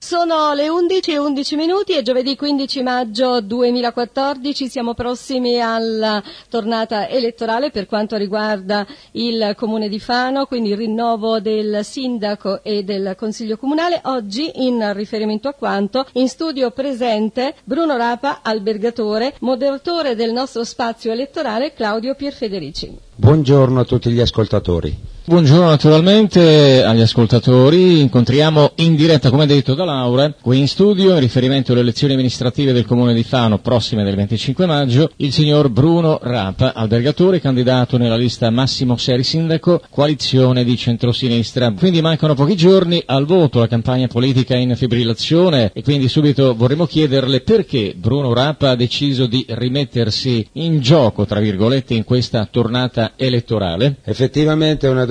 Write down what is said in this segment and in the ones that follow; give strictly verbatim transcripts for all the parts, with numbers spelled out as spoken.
Sono le undici e undici minuti e giovedì quindici maggio duemilaquattordici, siamo prossimi alla tornata elettorale per quanto riguarda il Comune di Fano, quindi il rinnovo del sindaco e del Consiglio Comunale. Oggi, in riferimento a quanto, in studio presente Bruno Rapa, albergatore, moderatore del nostro spazio elettorale Claudio Pierfederici. Buongiorno a tutti gli ascoltatori. Buongiorno naturalmente agli ascoltatori, incontriamo in diretta, come detto da Laura, qui in studio, in riferimento alle elezioni amministrative del Comune di Fano, prossime del venticinque maggio, il signor Bruno Rapa, albergatore, candidato nella lista Massimo Seri Sindaco, coalizione di centrosinistra. Quindi mancano pochi giorni al voto, la campagna politica in fibrillazione, e quindi subito vorremmo chiederle perché Bruno Rapa ha deciso di rimettersi in gioco, tra virgolette, in questa tornata elettorale. Effettivamente è una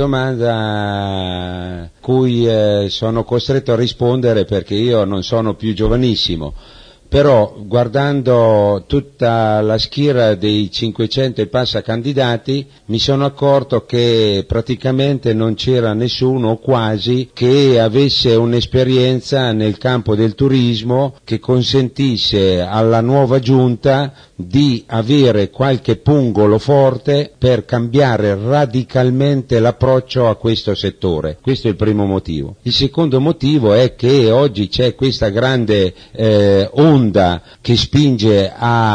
domanda a cui eh, sono costretto a rispondere perché io non sono più giovanissimo, però guardando tutta la schiera dei cinquecento e passa candidati mi sono accorto che praticamente non c'era nessuno o quasi che avesse un'esperienza nel campo del turismo che consentisse alla nuova giunta di avere qualche pungolo forte per cambiare radicalmente l'approccio a questo settore. Questo è il primo motivo. Il secondo motivo è che oggi c'è questa grande eh, onda che spinge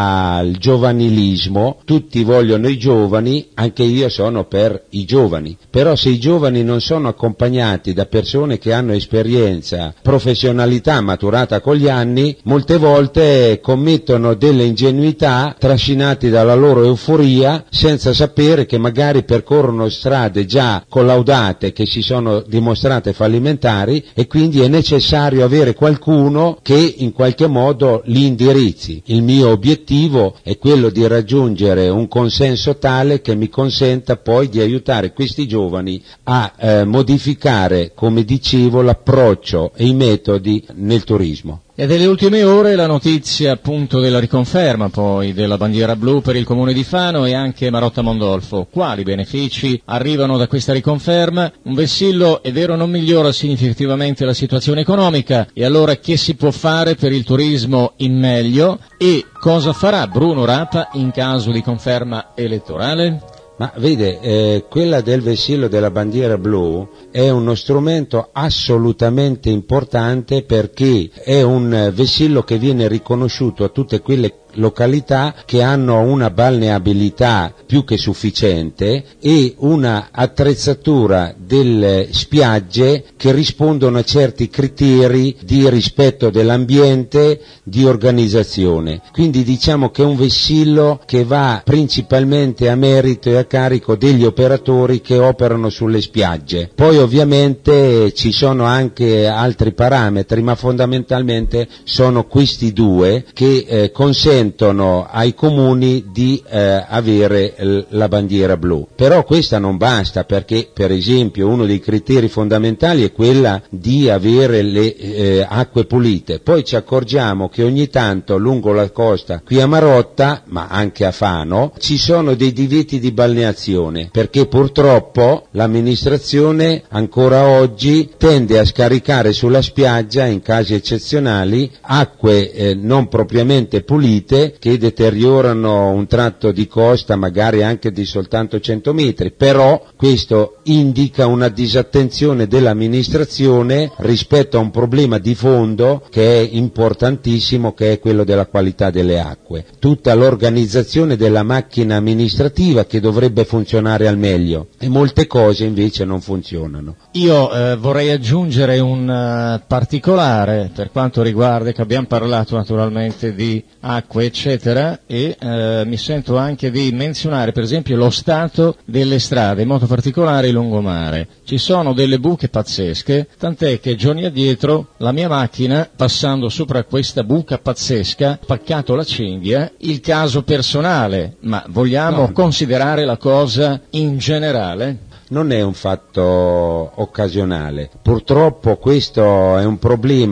al giovanilismo, tutti vogliono i giovani, anche io sono per i giovani, però se i giovani non sono accompagnati da persone che hanno esperienza, professionalità maturata con gli anni, molte volte commettono delle ingenuità trascinati dalla loro euforia senza sapere che magari percorrono strade già collaudate che si sono dimostrate fallimentari e quindi è necessario avere qualcuno che in qualche modo li indirizzi. Il mio obiettivo è quello di raggiungere un consenso tale che mi consenta poi di aiutare questi giovani a eh, modificare, come dicevo, l'approccio e i metodi nel turismo. E delle ultime ore la notizia appunto della riconferma poi della bandiera blu per il Comune di Fano e anche Marotta Mondolfo. Quali benefici arrivano da questa riconferma? Un vessillo, è vero, non migliora significativamente la situazione economica, e allora che si può fare per il turismo in meglio e cosa farà Bruno Rapa in caso di conferma elettorale? Ma vede, eh, quella del vessillo della bandiera blu è uno strumento assolutamente importante perché è un vessillo che viene riconosciuto a tutte quelle località che hanno una balneabilità più che sufficiente e una attrezzatura delle spiagge che rispondono a certi criteri di rispetto dell'ambiente, di organizzazione. Quindi diciamo che è un vessillo che va principalmente a merito e a carico degli operatori che operano sulle spiagge. Poi ovviamente ci sono anche altri parametri, ma fondamentalmente sono questi due che eh, consentono ai comuni di eh, avere l- la bandiera blu. Però questa non basta perché, per esempio, uno dei criteri fondamentali è quella di avere le eh, acque pulite. Poi ci accorgiamo che ogni tanto lungo la costa, qui a Marotta, ma anche a Fano, ci sono dei divieti di balneazione perché purtroppo l'amministrazione ancora oggi tende a scaricare sulla spiaggia, in casi eccezionali, acque eh, non propriamente pulite che deteriorano un tratto di costa magari anche di soltanto cento metri, però questo indica una disattenzione dell'amministrazione rispetto a un problema di fondo che è importantissimo, che è quello della qualità delle acque. Tutta l'organizzazione della macchina amministrativa che dovrebbe funzionare al meglio e molte cose invece non funzionano. Io eh, vorrei aggiungere un uh, particolare per quanto riguarda, che abbiamo parlato naturalmente di acque eccetera, e eh, mi sento anche di menzionare per esempio lo stato delle strade, in modo particolare il lungomare. Ci sono delle buche pazzesche, tant'è che giorni addietro la mia macchina, passando sopra questa buca pazzesca, ha paccato la cinghia. Il caso personale, ma vogliamo no. considerare la cosa in generale? Non è un fatto occasionale, purtroppo questo è un problema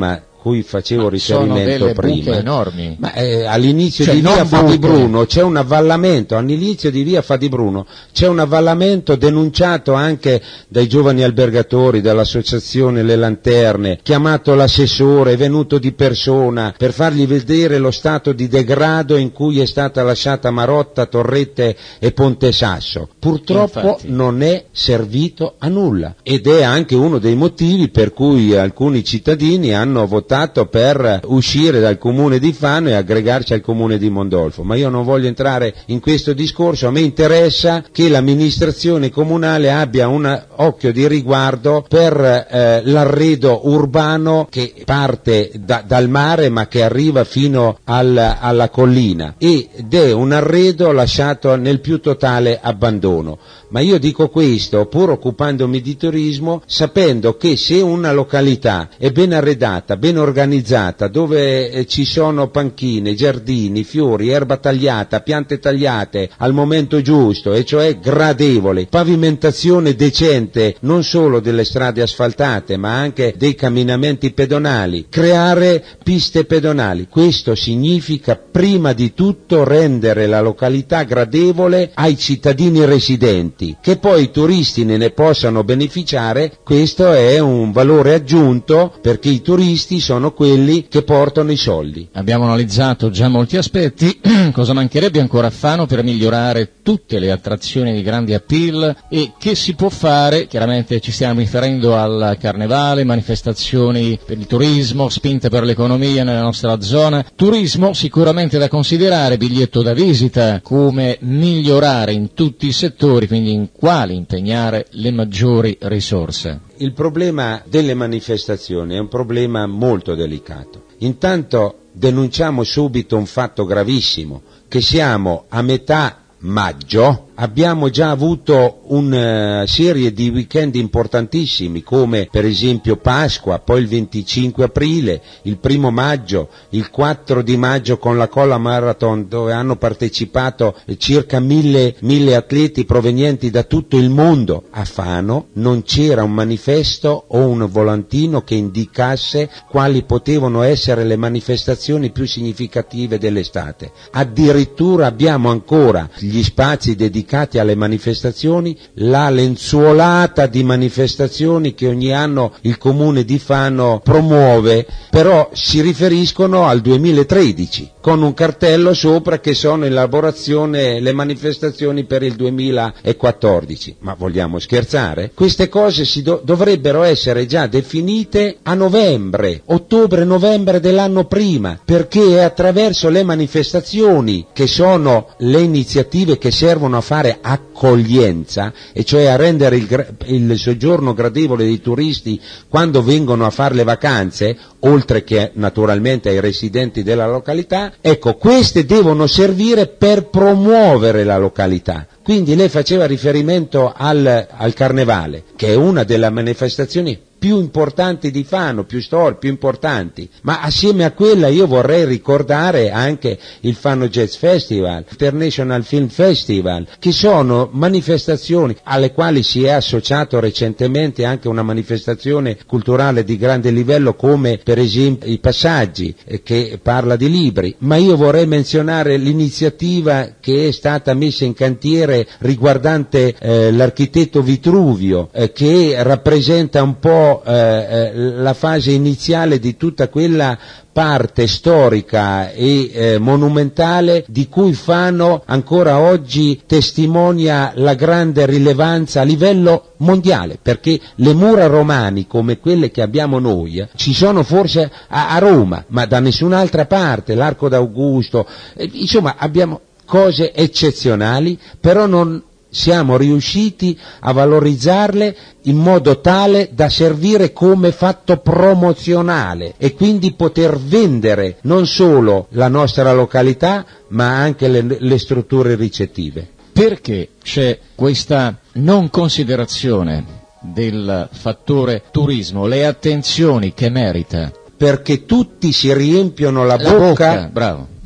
cui facevo riferimento sono delle prima. Buche enormi. Ma eh, all'inizio cioè, di via Fadi buche. Bruno c'è un avvallamento, all'inizio di via Fadi Bruno c'è un avvallamento denunciato anche dai giovani albergatori, dall'associazione Le Lanterne, chiamato l'assessore, è venuto di persona per fargli vedere lo stato di degrado in cui è stata lasciata Marotta, Torrette e Ponte Sasso. Purtroppo Infatti. non è servito a nulla ed è anche uno dei motivi per cui alcuni cittadini hanno votato per uscire dal comune di Fano e aggregarci al comune di Mondolfo. Ma io non voglio entrare in questo discorso, a me interessa che l'amministrazione comunale abbia un occhio di riguardo per eh, l'arredo urbano che parte da, dal mare ma che arriva fino al, alla collina, ed è un arredo lasciato nel più totale abbandono. Ma io dico questo pur occupandomi di turismo, sapendo che se una località è ben arredata, ben organizzata, dove eh, ci sono panchine, giardini, fiori, erba tagliata, piante tagliate al momento giusto, e cioè gradevole, pavimentazione decente non solo delle strade asfaltate ma anche dei camminamenti pedonali, creare piste pedonali, questo significa prima di tutto rendere la località gradevole ai cittadini residenti. Che poi i turisti ne, ne possano beneficiare, questo è un valore aggiunto, perché i turisti sono quelli che portano i soldi. Abbiamo analizzato già molti aspetti, cosa mancherebbe ancora a Fano per migliorare tutte le attrazioni di grandi appeal e che si può fare? Chiaramente ci stiamo riferendo al carnevale, manifestazioni per il turismo, spinte per l'economia nella nostra zona, turismo sicuramente da considerare, biglietto da visita, come migliorare in tutti i settori, quindi in quali impegnare le maggiori risorse. Il problema delle manifestazioni è un problema molto delicato. Intanto denunciamo subito un fatto gravissimo, che siamo a metà maggio, abbiamo già avuto una serie di weekend importantissimi come per esempio Pasqua, poi il venticinque aprile, il primo maggio, il quattro di maggio con la Colla Marathon, dove hanno partecipato circa mille, mille atleti provenienti da tutto il mondo. A Fano non c'era un manifesto o un volantino che indicasse quali potevano essere le manifestazioni più significative dell'estate. Addirittura abbiamo ancora gli spazi dedicati alle manifestazioni, la lenzuolata di manifestazioni che ogni anno il comune di Fano promuove, però si riferiscono al duemilatredici con un cartello sopra che sono in elaborazione le manifestazioni per il duemilaquattordici. Ma vogliamo scherzare? Queste cose si do- dovrebbero essere già definite a novembre, ottobre-novembre dell'anno prima, perché è attraverso le manifestazioni che sono le iniziative che servono a fare accoglienza, e cioè a rendere il, gra- il soggiorno gradevole dei turisti quando vengono a fare le vacanze, oltre che naturalmente ai residenti della località. Ecco, queste devono servire per promuovere la località. Quindi lei faceva riferimento al, al Carnevale, che è una delle manifestazioni più importanti di Fano, più storiche, più importanti, ma assieme a quella io vorrei ricordare anche il Fano Jazz Festival, International Film Festival, che sono manifestazioni alle quali si è associato recentemente anche una manifestazione culturale di grande livello come per esempio i Passaggi, eh, che parla di libri, ma io vorrei menzionare l'iniziativa che è stata messa in cantiere riguardante eh, l'architetto Vitruvio, eh, che rappresenta un po' Eh, eh, la fase iniziale di tutta quella parte storica e eh, monumentale di cui Fano ancora oggi testimonia la grande rilevanza a livello mondiale, perché le mura romane come quelle che abbiamo noi eh, ci sono forse a, a Roma, ma da nessun'altra parte, l'Arco d'Augusto, eh, insomma abbiamo cose eccezionali, però non siamo riusciti a valorizzarle in modo tale da servire come fatto promozionale e quindi poter vendere non solo la nostra località ma anche le, le strutture ricettive. Perché c'è questa non considerazione del fattore turismo, le attenzioni che merita? Perché tutti si riempiono la, la bocca, bocca bravo.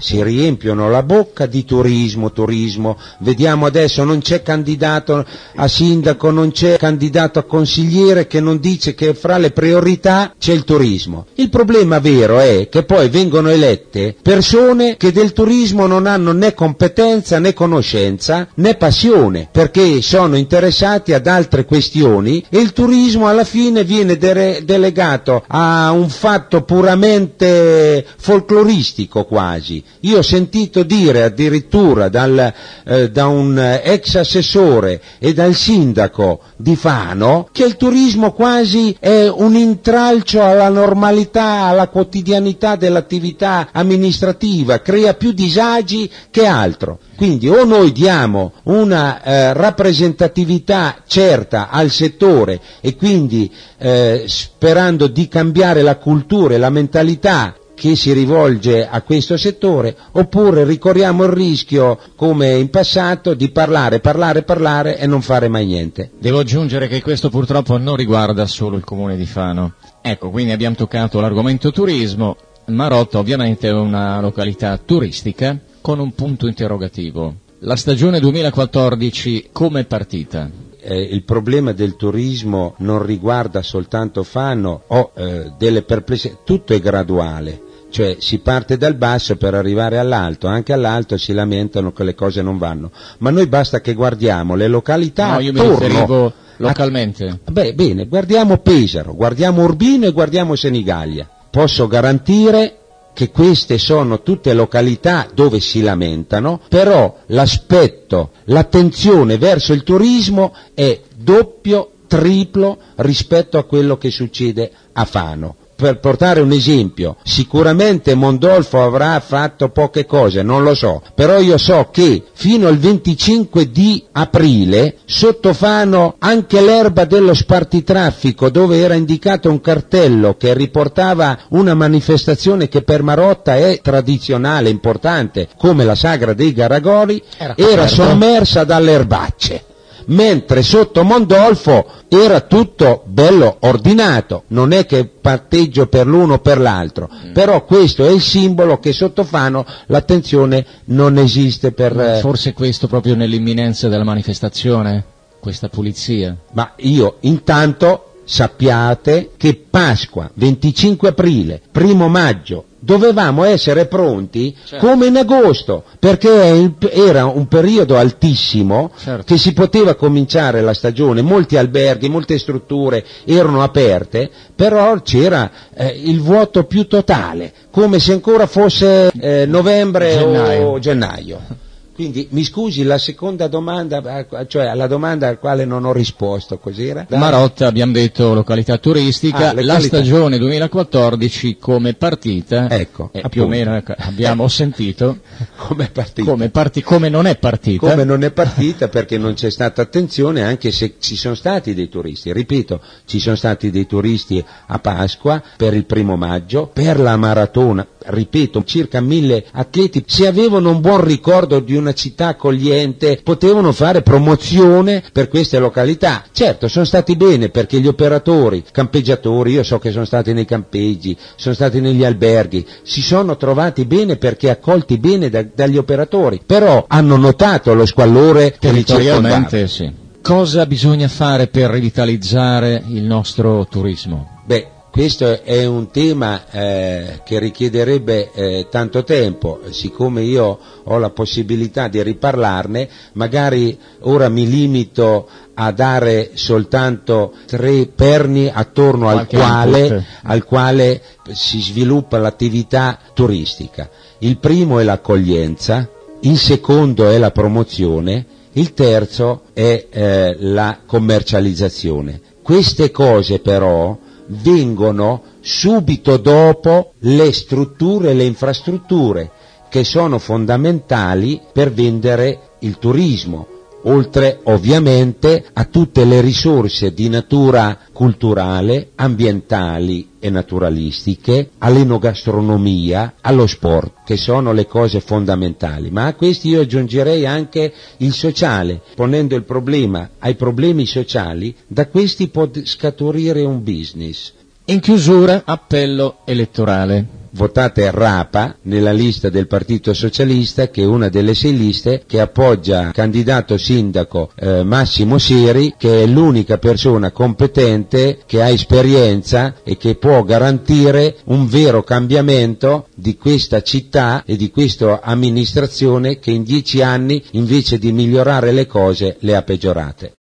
si riempiono la bocca di turismo, turismo, vediamo adesso non c'è candidato a sindaco, non c'è candidato a consigliere che non dice che fra le priorità c'è il turismo. Il problema vero è che poi vengono elette persone che del turismo non hanno né competenza né conoscenza né passione, perché sono interessati ad altre questioni e il turismo alla fine viene de- delegato a un fatto puramente folcloristico quasi. Io ho sentito dire addirittura dal, eh, da un ex assessore e dal sindaco di Fano che il turismo quasi è un intralcio alla normalità, alla quotidianità dell'attività amministrativa, crea più disagi che altro. Quindi o noi diamo una eh, rappresentatività certa al settore e quindi eh, sperando di cambiare la cultura e la mentalità che si rivolge a questo settore, oppure ricorriamo il rischio, come in passato, di parlare, parlare, parlare e non fare mai niente. Devo aggiungere che questo purtroppo non riguarda solo il comune di Fano. Ecco, quindi abbiamo toccato l'argomento turismo. Marotta ovviamente è una località turistica con un punto interrogativo. La stagione duemilaquattordici come è partita? Eh, il problema del turismo non riguarda soltanto Fano, ho eh, delle perplessità, tutto è graduale. Cioè si parte dal basso per arrivare all'alto, anche all'alto si lamentano che le cose non vanno, ma noi basta che guardiamo le località no, io attorno. mi riferivo localmente. A, beh, bene, guardiamo Pesaro, guardiamo Urbino e guardiamo Senigallia. Posso garantire che queste sono tutte località dove si lamentano, però l'aspetto, l'attenzione verso il turismo è doppio, triplo rispetto a quello che succede a Fano. Per portare un esempio, sicuramente Mondolfo avrà fatto poche cose, non lo so, però io so che fino al venticinque di aprile sotto Fano anche l'erba dello spartitraffico, dove era indicato un cartello che riportava una manifestazione che per Marotta è tradizionale, importante, come la Sagra dei Garagoli, era, era sommersa dalle erbacce. Mentre sotto Mondolfo era tutto bello ordinato, non è che parteggio per l'uno o per l'altro, mm. però questo è il simbolo che sotto Fano l'attenzione non esiste per... Forse questo proprio nell'imminenza della manifestazione, questa pulizia. Ma io intanto sappiate che Pasqua, venticinque aprile, primo maggio, dovevamo essere pronti certo. come in agosto, perché era un periodo altissimo certo. che si poteva cominciare la stagione, molti alberghi, molte strutture erano aperte, però c'era eh, il vuoto più totale, come se ancora fosse eh, novembre gennaio. o gennaio. Quindi mi scusi, la seconda domanda, cioè alla domanda alla quale non ho risposto, cos'era? Marotta, abbiamo detto località turistica, ah, la stagione duemilaquattordici come partita, ecco, eh, più o meno abbiamo sentito, come è partita? Come, parti, come non è partita. Come non è partita perché non c'è stata attenzione, anche se ci sono stati dei turisti, ripeto, ci sono stati dei turisti a Pasqua, per il primo maggio, per la maratona, ripeto, circa mille atleti, se avevano un buon ricordo di una città accogliente, potevano fare promozione per queste località. Certo, sono stati bene perché gli operatori, campeggiatori, io so che sono stati nei campeggi, sono stati negli alberghi, si sono trovati bene perché accolti bene da, dagli operatori, però hanno notato lo squallore per il circondario. Sì. Cosa bisogna fare per rivitalizzare il nostro turismo? Beh, questo è un tema eh, che richiederebbe eh, tanto tempo, siccome io ho la possibilità di riparlarne, magari ora mi limito a dare soltanto tre perni attorno al quale, al quale si sviluppa l'attività turistica. Il primo è l'accoglienza, il secondo è la promozione, il terzo è eh, la commercializzazione. Queste cose però vengono subito dopo le strutture, le infrastrutture che sono fondamentali per vendere il turismo, oltre ovviamente a tutte le risorse di natura culturale, ambientali e naturalistiche, all'enogastronomia, allo sport, che sono le cose fondamentali. Ma a questi io aggiungerei anche il sociale, ponendo il problema ai problemi sociali, da questi può scaturire un business. In chiusura, appello elettorale. votate Rapa nella lista del Partito Socialista, che è una delle sei liste che appoggia candidato sindaco eh, Massimo Siri, che è l'unica persona competente, che ha esperienza e che può garantire un vero cambiamento di questa città e di questa amministrazione che in dieci anni, invece di migliorare le cose, le ha peggiorate.